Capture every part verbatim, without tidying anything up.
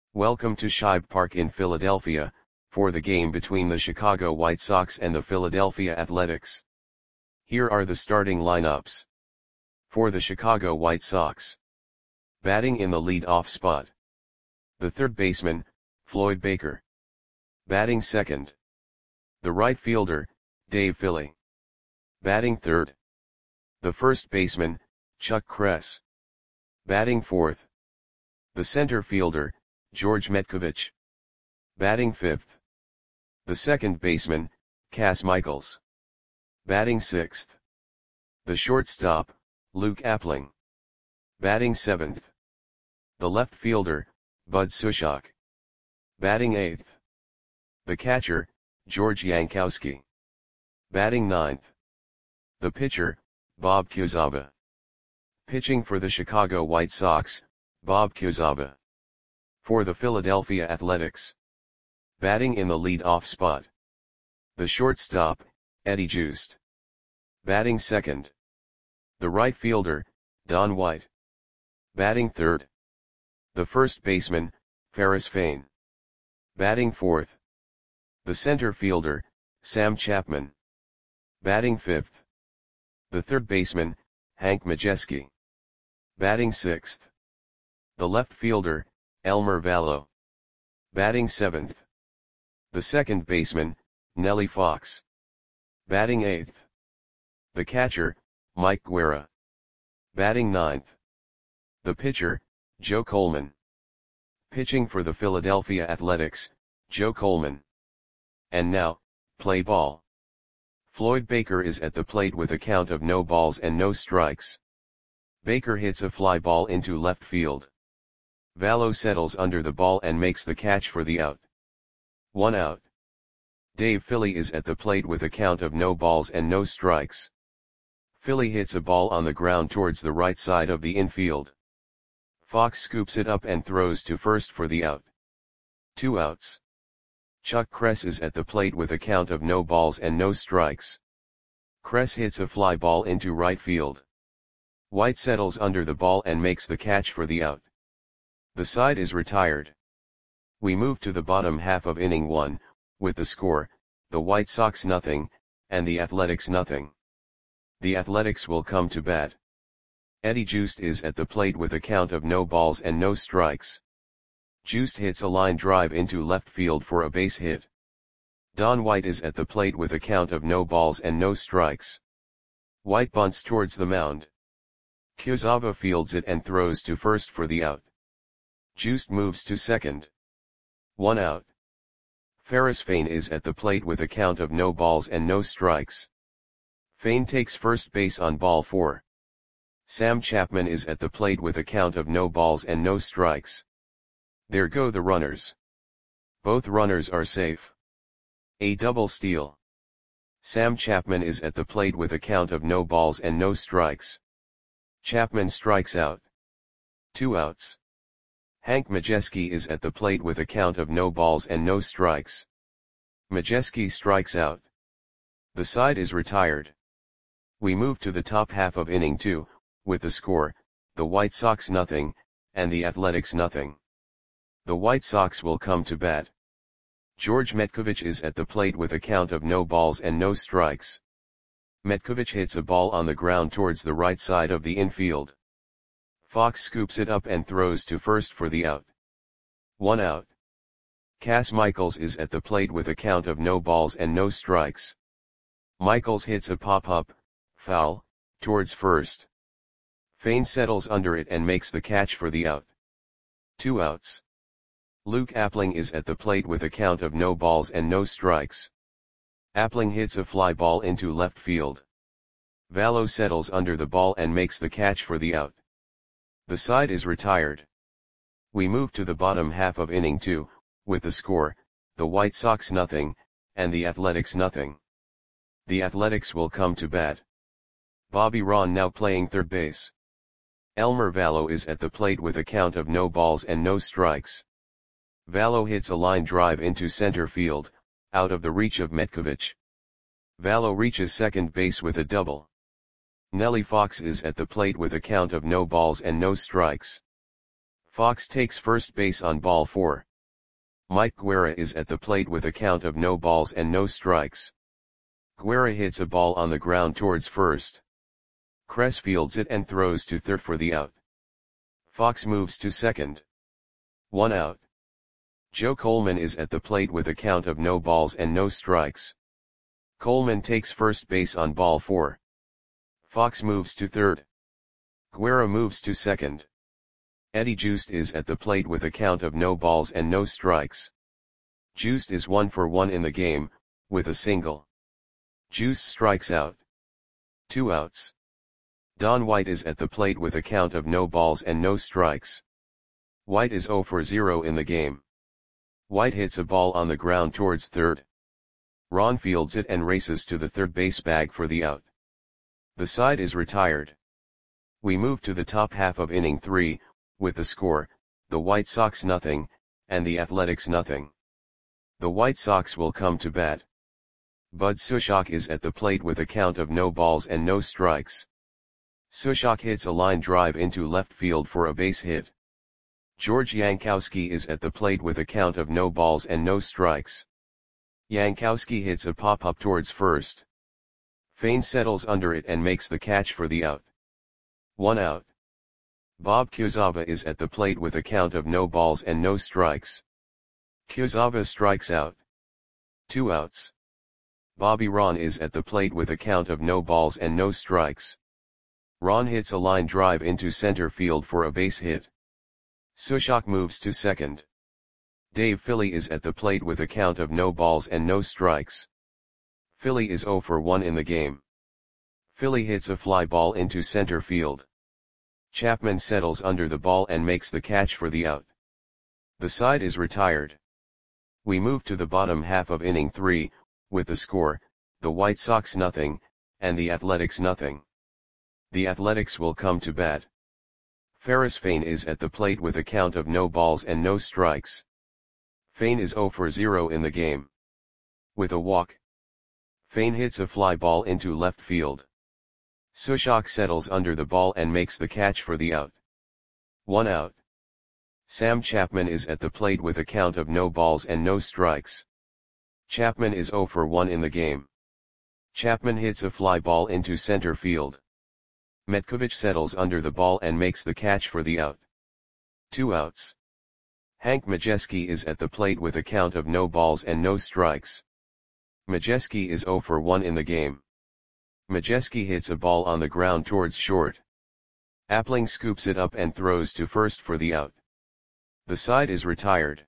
Welcome to Shibe Park in Philadelphia, for the game between the Chicago White Sox and the Philadelphia Athletics. Here are the starting lineups. For the Chicago White Sox. Batting in the lead-off spot. The third baseman, Floyd Baker. Batting second. The right fielder, Dave Philly. Batting third. The first baseman, Chuck Kress. Batting fourth. The center fielder, George Metcovich. Batting fifth. The second baseman, Cas Michaels. Batting sixth. The shortstop, Luke Appling. Batting seventh. The left fielder, Bud Sushok. Batting eighth. The catcher, George Yankowski. Batting ninth. The pitcher, Bob Kuzawa. Pitching for the Chicago White Sox, Bob Kuzawa. For the Philadelphia Athletics. Batting in the lead-off spot. The shortstop, Eddie Joost. Batting second. The right fielder, Don White. Batting third. The first baseman, Ferris Fain. Batting fourth. The center fielder, Sam Chapman. Batting fifth. The third baseman, Hank Majeski. Batting sixth. The left fielder, Elmer Vallow. Batting seventh. The second baseman, Nellie Fox. Batting eighth. The catcher, Mike Guerra. Batting ninth. The pitcher, Joe Coleman. Pitching for the Philadelphia Athletics, Joe Coleman. And now, play ball. Floyd Baker is at the plate with a count of no balls and no strikes. Baker hits a fly ball into left field. Vallow settles under the ball and makes the catch for the out. One out. Dave Philly is at the plate with a count of no balls and no strikes. Philly hits a ball on the ground towards the right side of the infield. Fox scoops it up and throws to first for the out. Two outs. Chuck Kress is at the plate with a count of no balls and no strikes. Kress hits a fly ball into right field. White settles under the ball and makes the catch for the out. The side is retired. We move to the bottom half of inning one, with the score, the White Sox nothing, and the Athletics nothing. The Athletics will come to bat. Eddie Joost is at the plate with a count of no balls and no strikes. Joost hits a line drive into left field for a base hit. Don White is at the plate with a count of no balls and no strikes. White bunts towards the mound. Kuzawa fields it and throws to first for the out. Joost moves to second. One out. Ferris Fain is at the plate with a count of no balls and no strikes. Fain takes first base on ball four. Sam Chapman is at the plate with a count of no balls and no strikes. There go the runners. Both runners are safe. A double steal. Sam Chapman is at the plate with a count of no balls and no strikes. Chapman strikes out. Two outs. Hank Majeski is at the plate with a count of no balls and no strikes. Majeski strikes out. The side is retired. We move to the top half of inning two, with the score, the White Sox nothing, and the Athletics nothing. The White Sox will come to bat. George Metcovich is at the plate with a count of no balls and no strikes. Metcovich hits a ball on the ground towards the right side of the infield. Fox scoops it up and throws to first for the out. One out. Cas Michaels is at the plate with a count of no balls and no strikes. Michaels hits a pop-up, foul, towards first. Fain settles under it and makes the catch for the out. Two outs. Luke Appling is at the plate with a count of no balls and no strikes. Appling hits a fly ball into left field. Vallow settles under the ball and makes the catch for the out. The side is retired. We move to the bottom half of inning two, with the score, the White Sox nothing, and the Athletics nothing. The Athletics will come to bat. Bobby Ron now playing third base. Elmer Vallow is at the plate with a count of no balls and no strikes. Vallow hits a line drive into center field, out of the reach of Metcovich. Vallow reaches second base with a double. Nellie Fox is at the plate with a count of no balls and no strikes. Fox takes first base on ball four. Mike Guerra is at the plate with a count of no balls and no strikes. Guerra hits a ball on the ground towards first. Kress fields it and throws to third for the out. Fox moves to second. One out. Joe Coleman is at the plate with a count of no balls and no strikes. Coleman takes first base on ball four. Fox moves to third. Guerra moves to second. Eddie Joost is at the plate with a count of no balls and no strikes. Joost is one for one in the game, with a single. Joost strikes out. Two outs. Don White is at the plate with a count of no balls and no strikes. White is zero for zero in the game. White hits a ball on the ground towards third. Ron fields it and races to the third base bag for the out. The side is retired. We move to the top half of inning three, with the score, the White Sox nothing, and the Athletics nothing. The White Sox will come to bat. Bud Sushok is at the plate with a count of no balls and no strikes. Sushok hits a line drive into left field for a base hit. George Yankowski is at the plate with a count of no balls and no strikes. Yankowski hits a pop-up towards first. Fain settles under it and makes the catch for the out. One out. Bob Kuzawa is at the plate with a count of no balls and no strikes. Kuzawa strikes out. Two outs. Bobby Ron is at the plate with a count of no balls and no strikes. Ron hits a line drive into center field for a base hit. Sushok moves to second. Dave Philly is at the plate with a count of no balls and no strikes. Philly is zero for one in the game. Philly hits a fly ball into center field. Chapman settles under the ball and makes the catch for the out. The side is retired. We move to the bottom half of inning three, with the score, the White Sox nothing, and the Athletics nothing. The Athletics will come to bat. Ferris Fain is at the plate with a count of no balls and no strikes. Fain is zero for zero in the game. With a walk. Fain hits a fly ball into left field. Sushok settles under the ball and makes the catch for the out. One out. Sam Chapman is at the plate with a count of no balls and no strikes. Chapman is zero for one in the game. Chapman hits a fly ball into center field. Metkovich settles under the ball and makes the catch for the out. Two outs. Hank Majeski is at the plate with a count of no balls and no strikes. Majeski is zero for one in the game. Majeski hits a ball on the ground towards short. Appling scoops it up and throws to first for the out. The side is retired.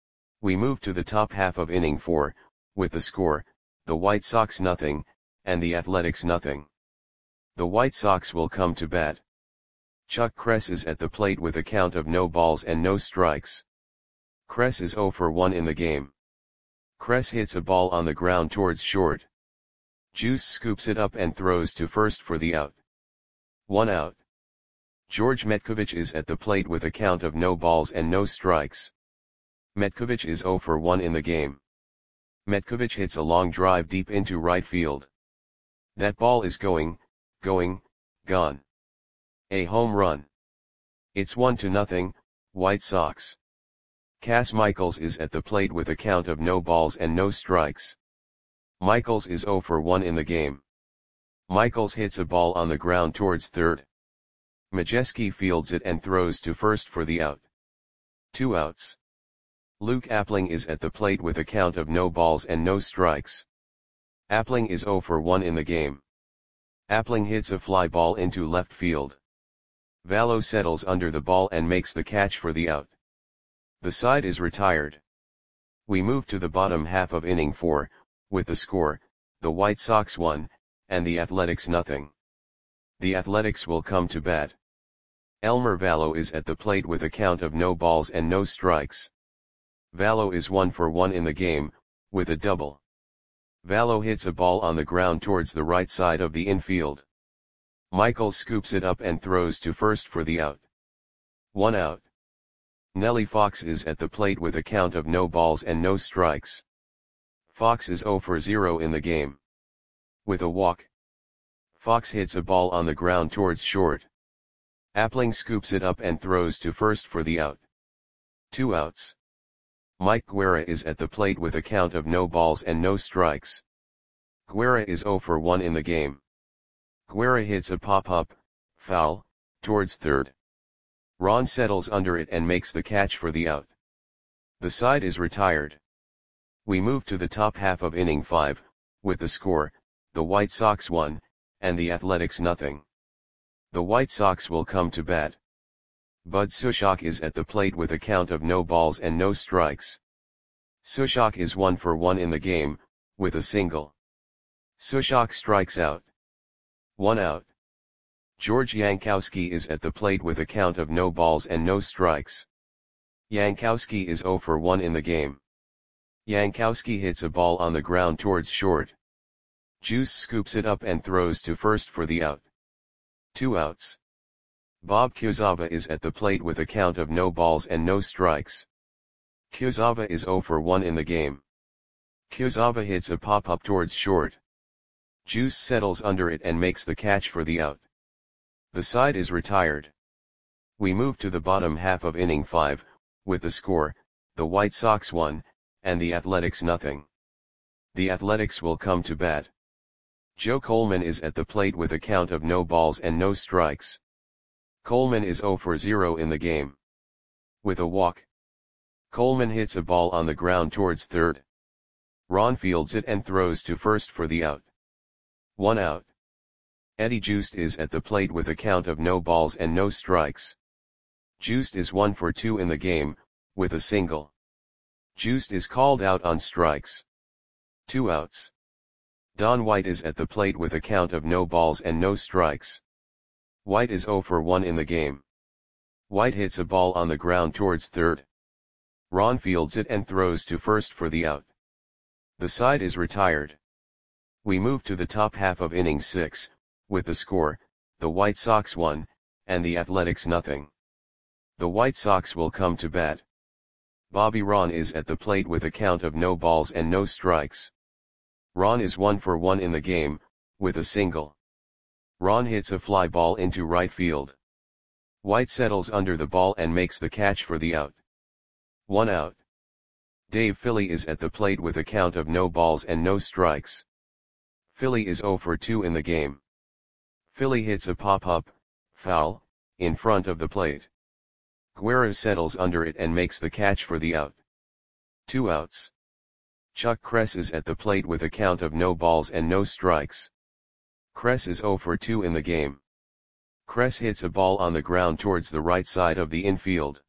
We move to the top half of inning four, with the score, the White Sox nothing, and the Athletics nothing. The White Sox will come to bat. Chuck Kress is at the plate with a count of no balls and no strikes. Kress is zero for one in the game. Kress hits a ball on the ground towards short. Juice scoops it up and throws to first for the out. One out. George Metkovich is at the plate with a count of no balls and no strikes. Metkovich is zero for one in the game. Metkovich hits a long drive deep into right field. That ball is going, going, gone. A home run. It's one to nothing, White Sox. Cass Michaels is at the plate with a count of no balls and no strikes. Michaels is zero for one in the game. Michaels hits a ball on the ground towards third. Majeski fields it and throws to first for the out. Two outs. Luke Appling is at the plate with a count of no balls and no strikes. Appling is zero for one in the game. Appling hits a fly ball into left field. Vallo settles under the ball and makes the catch for the out. The side is retired. We move to the bottom half of inning four, with the score, the White Sox one, and the Athletics nothing. The Athletics will come to bat. Elmer Vallo is at the plate with a count of no balls and no strikes. Vallo is one for one in the game, with a double. Vallo hits a ball on the ground towards the right side of the infield. Michaels scoops it up and throws to first for the out. One out. Nellie Fox is at the plate with a count of no balls and no strikes. Fox is zero for zero in the game. With a walk. Fox hits a ball on the ground towards short. Appling scoops it up and throws to first for the out. Two outs. Mike Guerra is at the plate with a count of no balls and no strikes. Guerra is oh for one in the game. Guerra hits a pop-up, foul, towards third. Ron settles under it and makes the catch for the out. The side is retired. We move to the top half of inning five, with the score, the White Sox one, and the Athletics nothing. The White Sox will come to bat. Bud Sushok is at the plate with a count of no balls and no strikes. Sushok is one for one in the game, with a single. Sushok strikes out. One out. George Yankowski is at the plate with a count of no balls and no strikes. Yankowski is oh for one in the game. Yankowski hits a ball on the ground towards short. Juice scoops it up and throws to first for the out. Two outs. Bob Kuzawa is at the plate with a count of no balls and no strikes. Kuzawa is oh for one in the game. Kuzawa hits a pop-up towards short. Juice settles under it and makes the catch for the out. The side is retired. We move to the bottom half of inning five, with the score, the White Sox one, and the Athletics nothing. The Athletics will come to bat. Joe Coleman is at the plate with a count of no balls and no strikes. Coleman is oh for zero in the game. With a walk. Coleman hits a ball on the ground towards third. Ron fields it and throws to first for the out. One out. Eddie Juiced is at the plate with a count of no balls and no strikes. Juiced is one for two in the game, with a single. Juiced is called out on strikes. Two outs. Don White is at the plate with a count of no balls and no strikes. White is oh for one in the game. White hits a ball on the ground towards third. Ron fields it and throws to first for the out. The side is retired. We move to the top half of inning six, with the score, the White Sox one, and the Athletics nothing. The White Sox will come to bat. Bobby Ron is at the plate with a count of no balls and no strikes. Ron is one for one in the game, with a single. Ron hits a fly ball into right field. White settles under the ball and makes the catch for the out. One out. Dave Philly is at the plate with a count of no balls and no strikes. Philly is oh for two in the game. Philly hits a pop-up, foul, in front of the plate. Guerra settles under it and makes the catch for the out. Two outs. Chuck Kress is at the plate with a count of no balls and no strikes. Kress is oh for two in the game. Kress hits a ball on the ground towards the right side of the infield.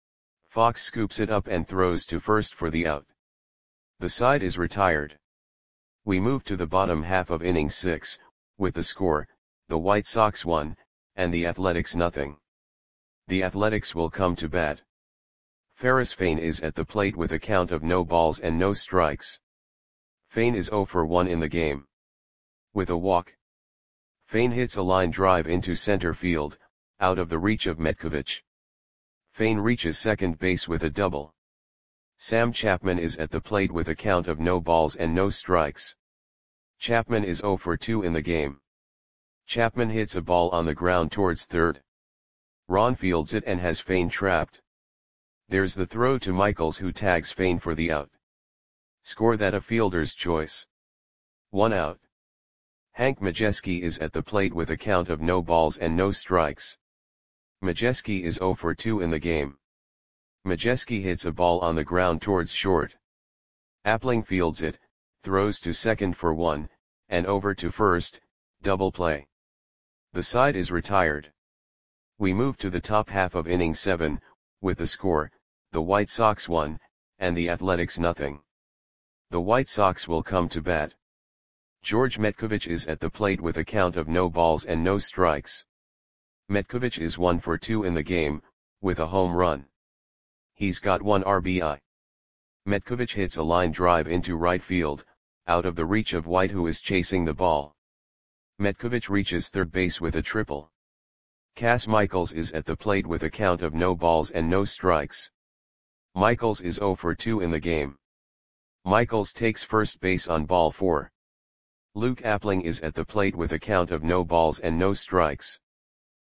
Fox scoops it up and throws to first for the out. The side is retired. We move to the bottom half of inning six, with the score, the White Sox one, and the Athletics nothing. The Athletics will come to bat. Ferris Fain is at the plate with a count of no balls and no strikes. Fain is oh for one in the game. With a walk. Fain hits a line drive into center field, out of the reach of Metkovich. Fain reaches second base with a double. Sam Chapman is at the plate with a count of no balls and no strikes. Chapman is oh for two in the game. Chapman hits a ball on the ground towards third. Ron fields it and has Fain trapped. There's the throw to Michaels, who tags Fain for the out. Score that a fielder's choice. One out. Hank Majeski is at the plate with a count of no balls and no strikes. Majeski is oh for two in the game. Majeski hits a ball on the ground towards short. Appling fields it, throws to second for one, and over to first, double play. The side is retired. We move to the top half of inning seven, with the score, the White Sox one, and the Athletics nothing. The White Sox will come to bat. George Metkovich is at the plate with a count of no balls and no strikes. Metkovich is one for two in the game, with a home run. He's got one R B I. Metkovich hits a line drive into right field, out of the reach of White, who is chasing the ball. Metkovich reaches third base with a triple. Cass Michaels is at the plate with a count of no balls and no strikes. Michaels is oh for two in the game. Michaels takes first base on ball four. Luke Appling is at the plate with a count of no balls and no strikes.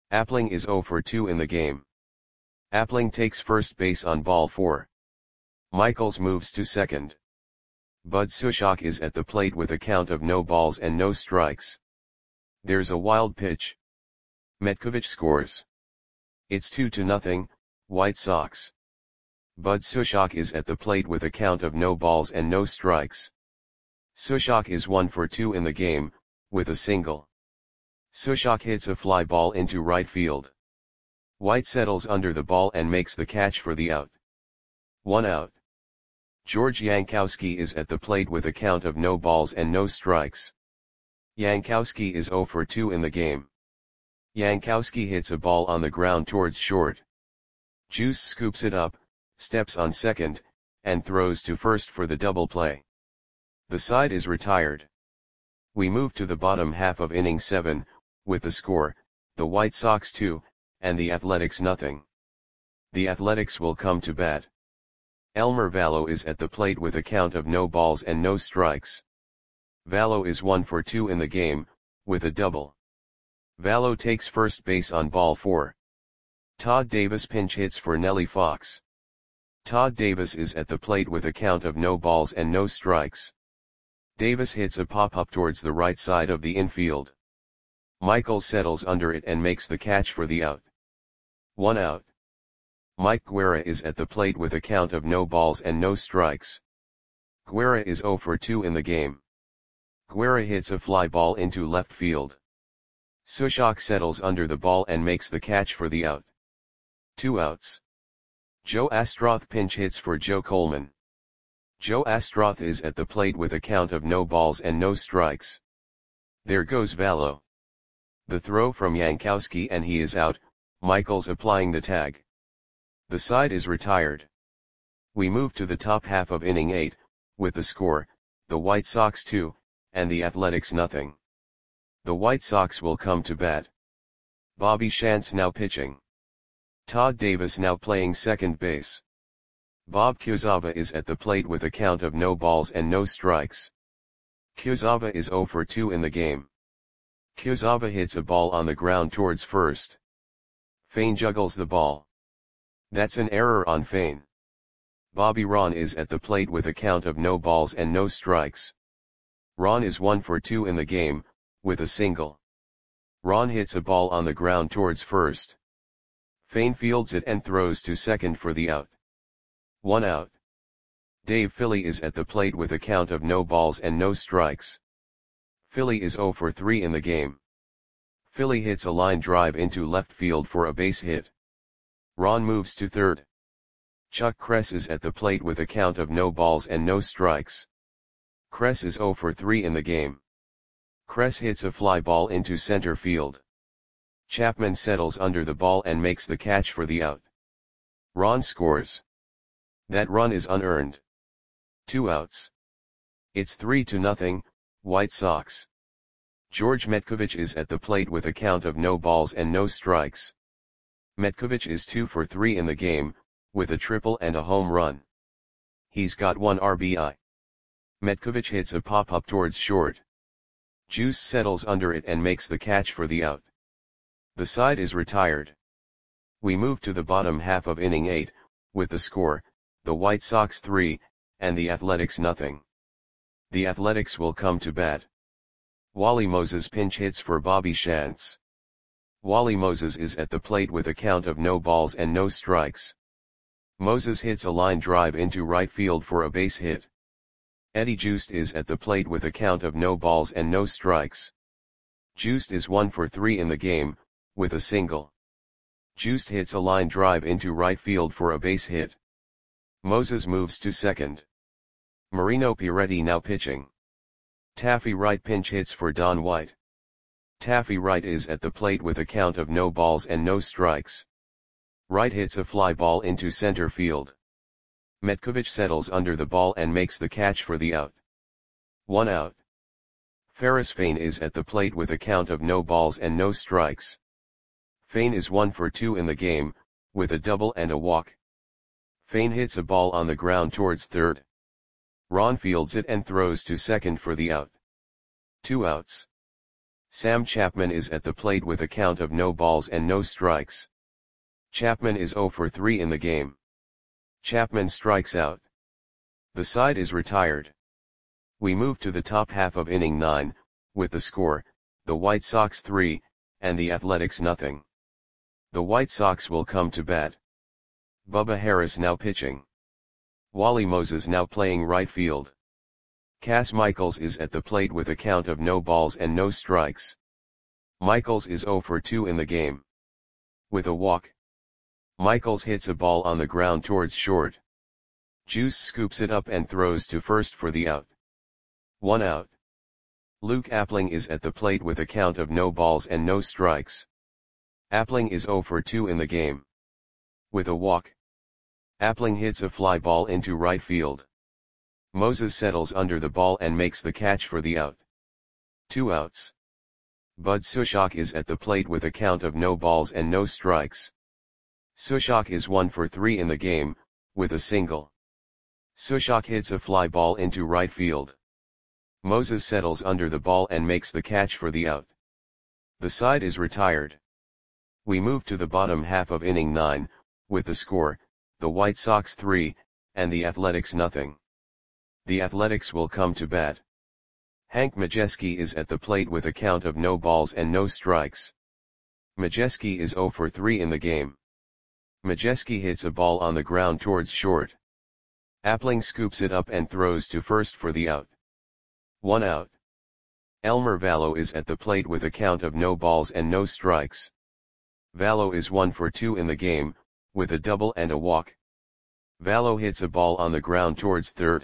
Appling is zero for two in the game. Appling takes first base on ball four. Michaels moves to second. Bud Sushok is at the plate with a count of no balls and no strikes. There's a wild pitch. Metkovic scores. It's two to nothing, White Sox. Bud Sushok is at the plate with a count of no balls and no strikes. Sushok is one for two in the game, with a single. Sushok hits a fly ball into right field. White settles under the ball and makes the catch for the out. One out. George Yankowski is at the plate with a count of no balls and no strikes. Yankowski is zero for two in the game. Yankowski hits a ball on the ground towards short. Juice scoops it up, steps on second, and throws to first for the double play. The side is retired. We move to the bottom half of inning seven, with the score, the White Sox two, and the Athletics nothing. The Athletics will come to bat. Elmer Valo is at the plate with a count of no balls and no strikes. Valo is one for two in the game, with a double. Valo takes first base on ball four. Todd Davis pinch hits for Nellie Fox. Todd Davis is at the plate with a count of no balls and no strikes. Davis hits a pop-up towards the right side of the infield. Michaels settles under it and makes the catch for the out. One out. Mike Guerra is at the plate with a count of no balls and no strikes. Guerra is zero for two in the game. Guerra hits a fly ball into left field. Sushok settles under the ball and makes the catch for the out. Two outs. Joe Astroth pinch hits for Joe Coleman. Joe Astroth is at the plate with a count of no balls and no strikes. There goes Valo. The throw from Yankowski and he is out, Michaels applying the tag. The side is retired. We move to the top half of inning eight, with the score, the White Sox two, and the Athletics nothing. The White Sox will come to bat. Bobby Shantz now pitching. Todd Davis now playing second base. Bob Kuzawa is at the plate with a count of no balls and no strikes. Kuzawa is zero for two in the game. Kuzawa hits a ball on the ground towards first. Fane juggles the ball. That's an error on Fane. Bobby Ron is at the plate with a count of no balls and no strikes. Ron is one for two in the game, with a single. Ron hits a ball on the ground towards first. Fane fields it and throws to second for the out. One out. Dave Philly is at the plate with a count of no balls and no strikes. Philly is zero for three in the game. Philly hits a line drive into left field for a base hit. Ron moves to third. Chuck Kress is at the plate with a count of no balls and no strikes. Kress is zero for three in the game. Kress hits a fly ball into center field. Chapman settles under the ball and makes the catch for the out. Ron scores. That run is unearned. Two outs. It's three to nothing, White Sox. George Metkovic is at the plate with a count of no balls and no strikes. Metkovic is two for three in the game, with a triple and a home run. He's got one R B I. Metkovic hits a pop-up towards short. Juice settles under it and makes the catch for the out. The side is retired. We move to the bottom half of inning eight, with the score, the White Sox three, and the Athletics nothing. The Athletics will come to bat. Wally Moses pinch hits for Bobby Shantz. Wally Moses is at the plate with a count of no balls and no strikes. Moses hits a line drive into right field for a base hit. Eddie Juiced is at the plate with a count of no balls and no strikes. Juiced is one for three in the game, with a single. Juiced hits a line drive into right field for a base hit. Moses moves to second. Marino Piretti now pitching. Taffy Wright pinch hits for Don White. Taffy Wright is at the plate with a count of no balls and no strikes. Wright hits a fly ball into center field. Metkovic settles under the ball and makes the catch for the out. One out. Ferris Fane is at the plate with a count of no balls and no strikes. Fane is one for two in the game, with a double and a walk. Fane hits a ball on the ground towards third. Ron fields it and throws to second for the out. Two outs. Sam Chapman is at the plate with a count of no balls and no strikes. Chapman is zero for three in the game. Chapman strikes out. The side is retired. We move to the top half of inning nine, with the score, the White Sox three, and the Athletics nothing. The White Sox will come to bat. Bubba Harris now pitching. Wally Moses now playing right field. Cas Michaels is at the plate with a count of no balls and no strikes. Michaels is zero for two in the game. With a walk. Michaels hits a ball on the ground towards short. Juice scoops it up and throws to first for the out. One out. Luke Appling is at the plate with a count of no balls and no strikes. Appling is zero for two in the game. With a walk. Appling hits a fly ball into right field. Moses settles under the ball and makes the catch for the out. Two outs. Bud Sushok is at the plate with a count of no balls and no strikes. Sushok is one for three in the game, with a single. Sushok hits a fly ball into right field. Moses settles under the ball and makes the catch for the out. The side is retired. We move to the bottom half of inning nine, with the score, the White Sox three, and the Athletics nothing. The Athletics will come to bat. Hank Majeski is at the plate with a count of no balls and no strikes. Majeski is zero for three in the game. Majeski hits a ball on the ground towards short. Appling scoops it up and throws to first for the out. One out. Elmer Vallo is at the plate with a count of no balls and no strikes. Vallo is one for two in the game, with a double and a walk. Vallo hits a ball on the ground towards third.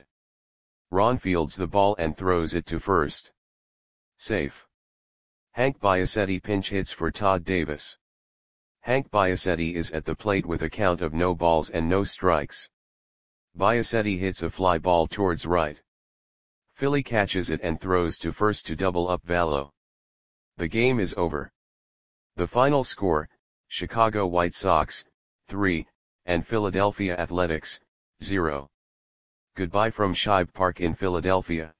Ron fields the ball and throws it to first. Safe. Hank Biasetti pinch hits for Todd Davis. Hank Biasetti is at the plate with a count of no balls and no strikes. Biasetti hits a fly ball towards right. Philly catches it and throws to first to double up Vallo. The game is over. The final score, Chicago White Sox, three, and Philadelphia Athletics, zero. Goodbye from Shibe Park in Philadelphia.